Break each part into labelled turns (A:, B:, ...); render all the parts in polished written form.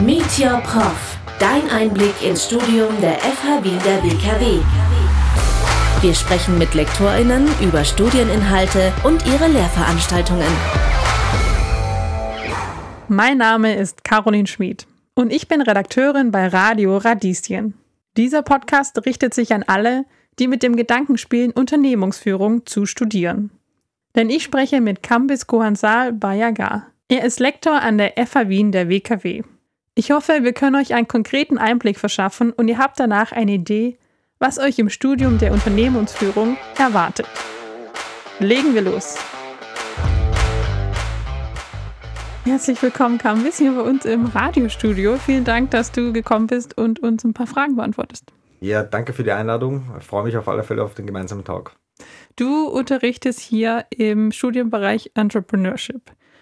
A: Meet Your Prof, dein Einblick ins Studium der FH Wien der WKW. Wir sprechen mit LektorInnen über Studieninhalte und ihre Lehrveranstaltungen.
B: Mein Name ist Caroline Schmid und ich bin Redakteurin bei Radio Radieschen. Dieser Podcast richtet sich an alle, die mit dem Gedanken spielen, Unternehmensführung zu studieren. Denn ich spreche mit Kambiz Kohansal Bayagar. Er ist Lektor an der FH Wien der WKW. Ich hoffe, wir können euch einen konkreten Einblick verschaffen und ihr habt danach eine Idee, was euch im Studium der Unternehmensführung erwartet. Legen wir los! Herzlich willkommen, Kambiz, hier bei uns im Radiostudio. Vielen Dank, dass du gekommen bist und uns ein paar Fragen beantwortest.
C: Ja, danke für die Einladung. Ich freue mich auf alle Fälle auf den gemeinsamen Talk.
B: Du unterrichtest hier im Studienbereich Entrepreneurship.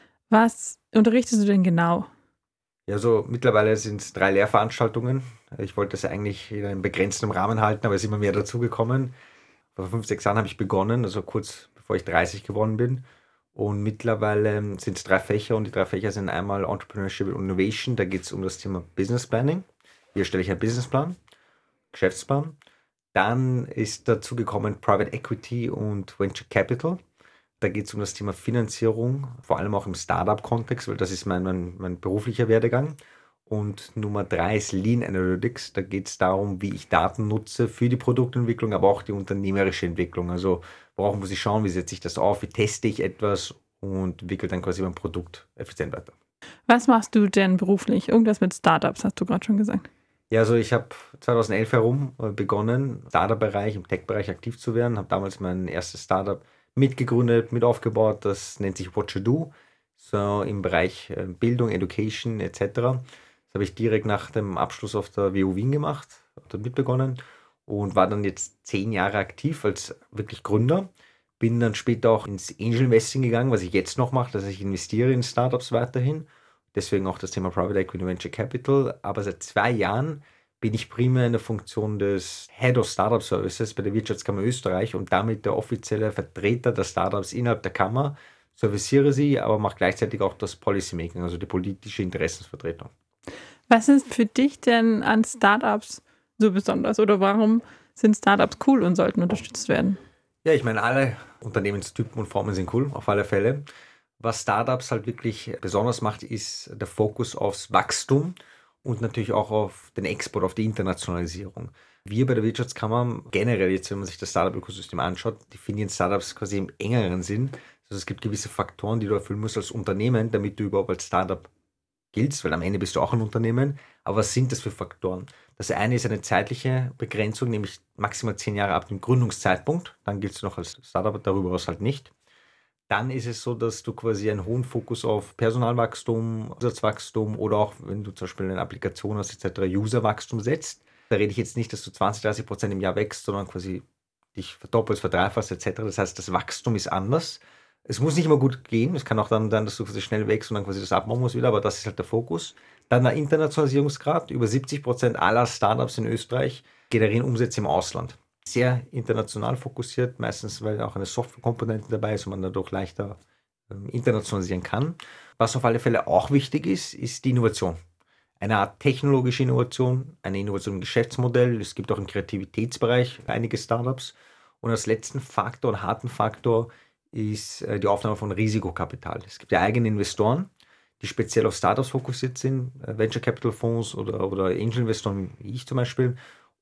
B: Was unterrichtest du denn genau?
C: Ja, so mittlerweile sind es 3 Lehrveranstaltungen. Ich wollte das eigentlich in einem begrenzten Rahmen halten, aber es ist immer mehr dazugekommen. Vor 5-6 Jahren habe ich begonnen, also kurz bevor ich 30 geworden bin. Und mittlerweile sind es 3 Fächer und die 3 Fächer sind einmal Entrepreneurship und Innovation. Da geht es um das Thema Business Planning. Hier stelle ich einen Businessplan, Geschäftsplan. Dann ist dazu gekommen Private Equity und Venture Capital. Da geht es um das Thema Finanzierung, vor allem auch im Startup-Kontext, weil das ist mein beruflicher Werdegang. Und Nummer 3 ist Lean Analytics. Da geht es darum, wie ich Daten nutze für die Produktentwicklung, aber auch die unternehmerische Entwicklung. Also worauf muss ich schauen, wie setze ich das auf, wie teste ich etwas und entwickle dann quasi mein Produkt effizient weiter.
B: Was machst du denn beruflich? Irgendwas mit Startups, hast du gerade schon gesagt.
C: Ja, also ich habe 2011 herum begonnen, im Startup-Bereich, im Tech-Bereich aktiv zu werden. Habe damals mein erstes Startup mitgegründet, mit aufgebaut. Das nennt sich What You Do, so im Bereich Bildung, Education etc. Das habe ich direkt nach dem Abschluss auf der WU Wien gemacht, habe dort mitbegonnen und war dann jetzt 10 Jahre aktiv als wirklich Gründer. Bin dann später auch ins Angel Investing gegangen, was ich jetzt noch mache, dass ich investiere in Startups weiterhin. Deswegen auch das Thema Private Equity und Venture Capital. Aber seit 2 Jahren bin ich primär in der Funktion des Head of Startup Services bei der Wirtschaftskammer Österreich und damit der offizielle Vertreter der Startups innerhalb der Kammer. Serviciere sie, aber mache gleichzeitig auch das Policy Making, also die politische Interessensvertretung.
B: Was ist für dich denn an Startups so besonders oder warum sind Startups cool und sollten unterstützt werden?
C: Ja, ich meine, alle Unternehmenstypen und Formen sind cool, auf alle Fälle. Was Startups halt wirklich besonders macht, ist der Fokus aufs Wachstum und natürlich auch auf den Export, auf die Internationalisierung. Wir bei der Wirtschaftskammer generell jetzt, wenn man sich das Startup-Ökosystem anschaut, definieren Startups quasi im engeren Sinn. Also es gibt gewisse Faktoren, die du erfüllen musst als Unternehmen, damit du überhaupt als Startup giltst, weil am Ende bist du auch ein Unternehmen. Aber was sind das für Faktoren? Das eine ist eine zeitliche Begrenzung, nämlich maximal 10 Jahre ab dem Gründungszeitpunkt. Dann giltst du noch als Startup, darüber hinaus halt nicht. Dann ist es so, dass du quasi einen hohen Fokus auf Personalwachstum, Umsatzwachstum oder auch, wenn du zum Beispiel eine Applikation hast, etc., Userwachstum setzt. Da rede ich jetzt nicht, dass du 20-30% im Jahr wächst, sondern quasi dich verdoppelst, verdreifachst, etc. Das heißt, das Wachstum ist anders. Es muss nicht immer gut gehen. Es kann auch dann sein, dass du quasi schnell wächst und dann quasi das abbauen musst wieder, aber das ist halt der Fokus. Dann der Internationalisierungsgrad. Über 70% aller Startups in Österreich generieren Umsätze im Ausland. Sehr international fokussiert, meistens weil auch eine Softwarekomponente dabei ist und man dadurch leichter internationalisieren kann. Was auf alle Fälle auch wichtig ist, ist die Innovation. Eine Art technologische Innovation, eine Innovation im Geschäftsmodell. Es gibt auch im Kreativitätsbereich einige Startups. Und als letzten Faktor und harten Faktor ist die Aufnahme von Risikokapital. Es gibt ja eigene Investoren, die speziell auf Startups fokussiert sind, Venture Capital Fonds oder Angel Investoren wie ich zum Beispiel.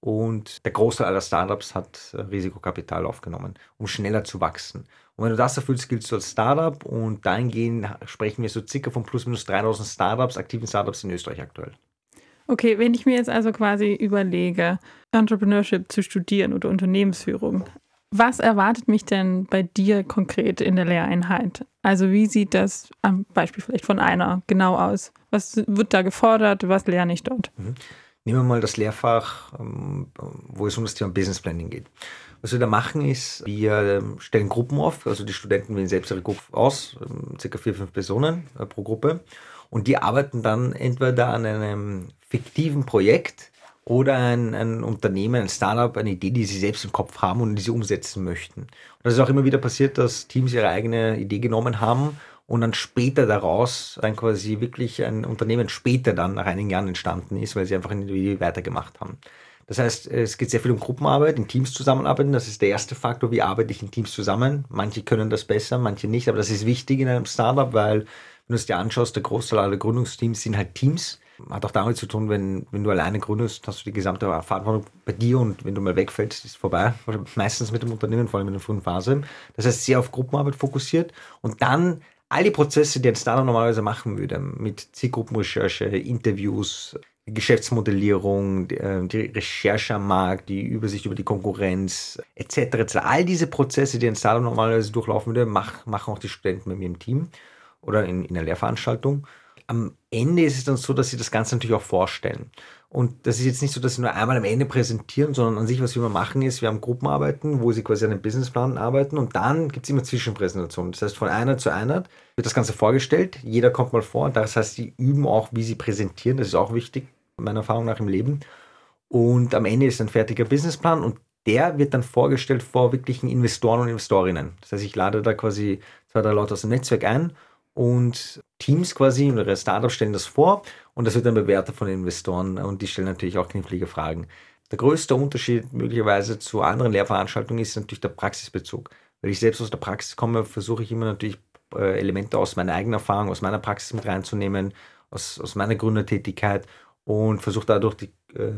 C: Und der Großteil aller Startups hat Risikokapital aufgenommen, um schneller zu wachsen. Und wenn du das erfüllst, giltst du als Startup und dahingehend sprechen wir so circa von plus minus 3000 Startups, aktiven Startups in Österreich aktuell.
B: Okay, wenn ich mir jetzt also quasi überlege, Entrepreneurship zu studieren oder Unternehmensführung, was erwartet mich denn bei dir konkret in der Lehreinheit? Also wie sieht das am Beispiel vielleicht von einer genau aus? Was wird da gefordert? Was lerne ich dort?
C: Nehmen wir mal das Lehrfach, wo es um das Thema Business Planning geht. Was wir da machen ist, wir stellen Gruppen auf, also die Studenten wählen selbst ihre Gruppe aus, ca. 4-5 Personen pro Gruppe und die arbeiten dann entweder an einem fiktiven Projekt oder ein Unternehmen, ein Startup, eine Idee, die sie selbst im Kopf haben und die sie umsetzen möchten. Und das ist auch immer wieder passiert, dass Teams ihre eigene Idee genommen haben und dann später daraus dann quasi wirklich ein Unternehmen später dann nach einigen Jahren entstanden ist, weil sie einfach individuell weitergemacht haben. Das heißt, es geht sehr viel um Gruppenarbeit, in Teams zusammenarbeiten. Das ist der erste Faktor, wie arbeite ich in Teams zusammen. Manche können das besser, manche nicht, aber das ist wichtig in einem Startup, weil, wenn du es dir anschaust, der Großteil aller Gründungsteams sind halt Teams. Hat auch damit zu tun, wenn du alleine gründest, hast du die gesamte Verantwortung bei dir und wenn du mal wegfällst, ist es vorbei. Meistens mit dem Unternehmen, vor allem in der frühen Phase. Das heißt, sehr auf Gruppenarbeit fokussiert und dann all die Prozesse, die ein Startup normalerweise machen würde, mit Zielgruppenrecherche, Interviews, Geschäftsmodellierung, die Recherche am Markt, die Übersicht über die Konkurrenz, etc. All diese Prozesse, die ein Startup normalerweise durchlaufen würde, machen auch die Studenten bei mir im Team oder in einer Lehrveranstaltung. Am Ende ist es dann so, dass sie das Ganze natürlich auch vorstellen. Und das ist jetzt nicht so, dass sie nur einmal am Ende präsentieren, sondern an sich, was wir immer machen, ist, wir haben Gruppenarbeiten, wo sie quasi an einem Businessplan arbeiten und dann gibt es immer Zwischenpräsentationen. Das heißt, von Einheit zu Einheit wird das Ganze vorgestellt, jeder kommt mal vor. Das heißt, sie üben auch, wie sie präsentieren. Das ist auch wichtig, meiner Erfahrung nach im Leben. Und am Ende ist ein fertiger Businessplan und der wird dann vorgestellt vor wirklichen Investoren und Investorinnen. Das heißt, ich lade da quasi 2, 3 Leute aus dem Netzwerk ein und Teams quasi oder Startups stellen das vor und das wird dann bewertet von den Investoren und die stellen natürlich auch knifflige Fragen. Der größte Unterschied möglicherweise zu anderen Lehrveranstaltungen ist natürlich der Praxisbezug. Weil ich selbst aus der Praxis komme, versuche ich immer natürlich Elemente aus meiner eigenen Erfahrung, aus meiner Praxis mit reinzunehmen, aus meiner Gründertätigkeit und versuche dadurch die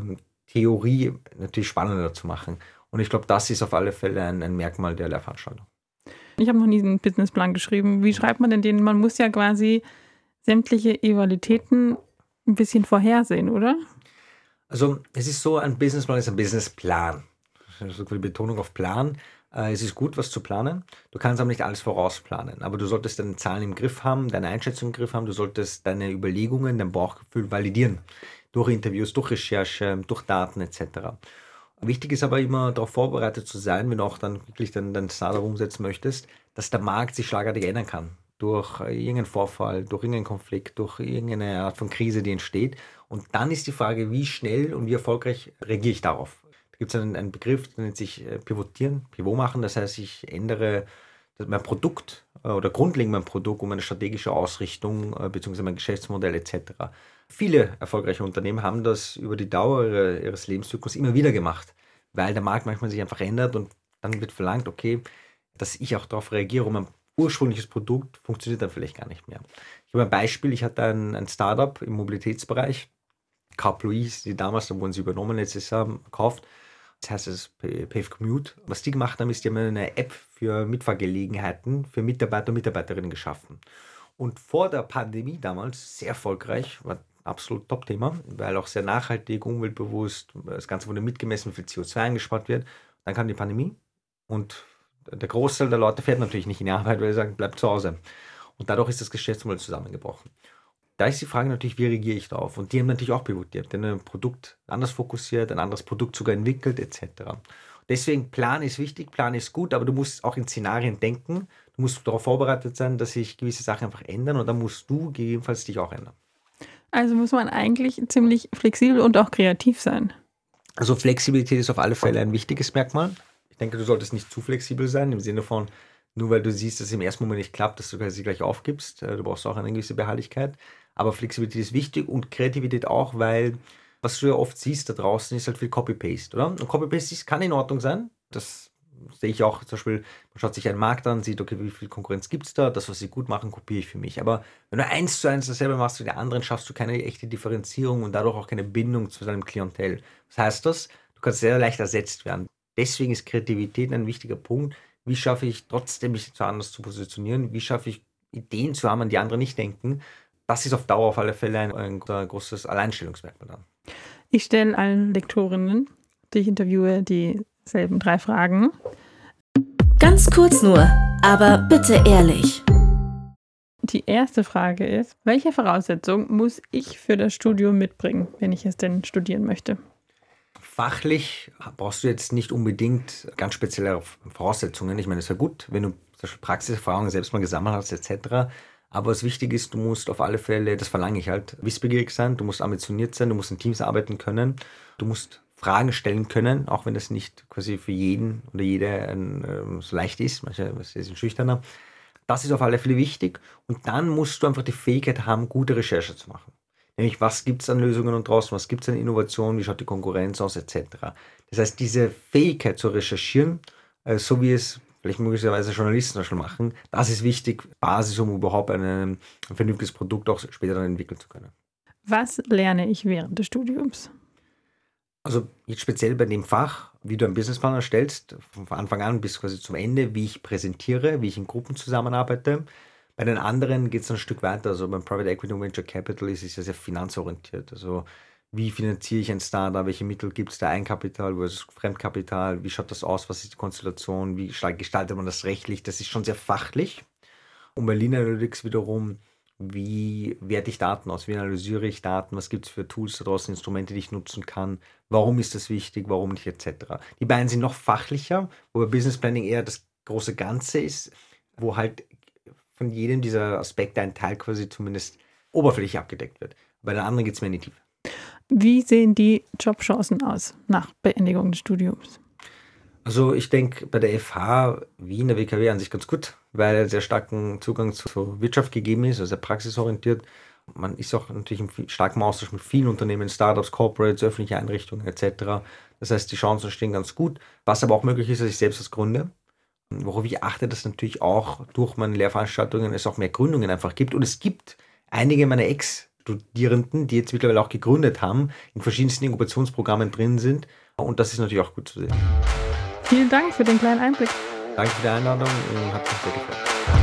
C: Theorie natürlich spannender zu machen. Und ich glaube, das ist auf alle Fälle ein Merkmal der Lehrveranstaltung.
B: Ich habe noch nie einen Businessplan geschrieben. Wie schreibt man denn den? Man muss ja quasi sämtliche Eventualitäten ein bisschen vorhersehen, oder?
C: Also es ist so, ein Businessplan ist ein Businessplan. Also die Betonung auf Plan. Es ist gut, was zu planen. Du kannst aber nicht alles vorausplanen. Aber du solltest deine Zahlen im Griff haben, deine Einschätzung im Griff haben. Du solltest deine Überlegungen, dein Bauchgefühl validieren. Durch Interviews, durch Recherche, durch Daten etc. Wichtig ist aber immer darauf vorbereitet zu sein, wenn du auch dann wirklich dein Startup umsetzen möchtest, dass der Markt sich schlagartig ändern kann. Durch irgendeinen Vorfall, durch irgendeinen Konflikt, durch irgendeine Art von Krise, die entsteht. Und dann ist die Frage, wie schnell und wie erfolgreich reagiere ich darauf. Da gibt es einen Begriff, der nennt sich Pivotieren, Pivot machen. Das heißt, ich ändere mein Produkt oder grundlegend mein Produkt um eine strategische Ausrichtung bzw. mein Geschäftsmodell etc. Viele erfolgreiche Unternehmen haben das über die Dauer ihres Lebenszyklus immer wieder gemacht, weil der Markt manchmal sich einfach ändert und dann wird verlangt, okay, dass ich auch darauf reagiere und mein ursprüngliches Produkt funktioniert dann vielleicht gar nicht mehr. Ich habe ein Beispiel, ich hatte ein Startup im Mobilitätsbereich, Carplo hieß die damals, da wurden sie übernommen, letztes Jahr gekauft. Das heißt, es ist Pave Commute. Was die gemacht haben, ist, die haben eine App für Mitfahrgelegenheiten für Mitarbeiter und Mitarbeiterinnen geschaffen. Und vor der Pandemie damals sehr erfolgreich, war absolut Top-Thema, weil auch sehr nachhaltig, umweltbewusst, das Ganze wurde mitgemessen, wie viel CO2 eingespart wird. Dann kam die Pandemie und der Großteil der Leute fährt natürlich nicht in die Arbeit, weil sie sagen, bleibt zu Hause. Und dadurch ist das Geschäftsmodell zusammengebrochen. Da ist die Frage natürlich, wie reagiere ich darauf? Und die haben natürlich auch pivotiert, die haben ein Produkt anders fokussiert, ein anderes Produkt sogar entwickelt etc. Deswegen, Plan ist wichtig, Plan ist gut, aber du musst auch in Szenarien denken. Du musst darauf vorbereitet sein, dass sich gewisse Sachen einfach ändern und dann musst du gegebenenfalls dich auch ändern.
B: Also muss man eigentlich ziemlich flexibel und auch kreativ sein.
C: Also Flexibilität ist auf alle Fälle ein wichtiges Merkmal. Ich denke, du solltest nicht zu flexibel sein, im Sinne von, nur weil du siehst, dass es im ersten Moment nicht klappt, dass du sie gleich aufgibst. Du brauchst auch eine gewisse Beharrlichkeit. Aber Flexibilität ist wichtig und Kreativität auch, weil was du ja oft siehst da draußen, ist halt viel Copy-Paste, oder? Und Copy-Paste kann in Ordnung sein. Das sehe ich auch zum Beispiel, man schaut sich einen Markt an, sieht, okay, wie viel Konkurrenz gibt es da, das, was sie gut machen, kopiere ich für mich. Aber wenn du 1:1 dasselbe machst wie die anderen, schaffst du keine echte Differenzierung und dadurch auch keine Bindung zu deinem Klientel. Was heißt das? Du kannst sehr leicht ersetzt werden. Deswegen ist Kreativität ein wichtiger Punkt. Wie schaffe ich trotzdem, mich zu anders zu positionieren? Wie schaffe ich, Ideen zu haben, an die anderen nicht denken? Das ist auf Dauer auf alle Fälle ein großes Alleinstellungsmerkmal dann.
B: Ich stelle allen Lektorinnen, die ich interviewe, dieselben 3 Fragen.
A: Ganz kurz nur, aber bitte ehrlich.
B: Die erste Frage ist, welche Voraussetzung muss ich für das Studium mitbringen, wenn ich es denn studieren möchte?
C: Fachlich brauchst du jetzt nicht unbedingt ganz spezielle Voraussetzungen. Ich meine, es wäre gut, wenn du zum Beispiel Praxiserfahrungen selbst mal gesammelt hast etc. Aber was wichtig ist, du musst auf alle Fälle, das verlange ich halt, wissbegierig sein, du musst ambitioniert sein, du musst in Teams arbeiten können, du musst Fragen stellen können, auch wenn das nicht quasi für jeden oder jede so leicht ist, manche sind schüchterner. Das ist auf alle Fälle wichtig. Und dann musst du einfach die Fähigkeit haben, gute Recherche zu machen. Nämlich, was gibt es an Lösungen und draußen, was gibt es an Innovationen, wie schaut die Konkurrenz aus, etc. Das heißt, diese Fähigkeit zu recherchieren, so wie es vielleicht möglicherweise Journalisten schon machen, das ist wichtig, Basis, um überhaupt ein vernünftiges Produkt auch später dann entwickeln zu können.
B: Was lerne ich während des Studiums?
C: Also jetzt speziell bei dem Fach, wie du einen Businessplan erstellst, von Anfang an bis quasi zum Ende, wie ich präsentiere, wie ich in Gruppen zusammenarbeite. Bei den anderen geht es ein Stück weiter. Also beim Private Equity und Venture Capital ist es ja sehr finanzorientiert. Also wie finanziere ich ein Startup, welche Mittel gibt es da, Eigenkapital versus Fremdkapital, wie schaut das aus, was ist die Konstellation, wie gestaltet man das rechtlich, das ist schon sehr fachlich. Und bei Lean Analytics wiederum, wie werte ich Daten aus, wie analysiere ich Daten, was gibt es für Tools da draußen, Instrumente, die ich nutzen kann, warum ist das wichtig, warum nicht, etc. Die beiden sind noch fachlicher, wobei Business Planning eher das große Ganze ist, wo halt von jedem dieser Aspekte ein Teil quasi zumindest oberflächlich abgedeckt wird. Bei den anderen geht es mehr in die Tiefe.
B: Wie sehen die Jobchancen aus nach Beendigung des Studiums?
C: Also ich denke bei der FH Wien, der WKW an sich ganz gut, weil er sehr starken Zugang zur Wirtschaft gegeben ist, also sehr praxisorientiert. Man ist auch natürlich im starken Austausch mit vielen Unternehmen, Startups, Corporates, öffentliche Einrichtungen etc. Das heißt, die Chancen stehen ganz gut. Was aber auch möglich ist, dass ich selbst das gründe. Worauf ich achte, dass natürlich auch durch meine Lehrveranstaltungen es auch mehr Gründungen einfach gibt. Und es gibt einige meiner Ex-Studierenden, die jetzt mittlerweile auch gegründet haben, in verschiedensten Inkubationsprogrammen drin sind. Und das ist natürlich auch gut zu sehen.
B: Vielen Dank für den kleinen Einblick.
C: Danke für die Einladung und hat mich sehr gefreut.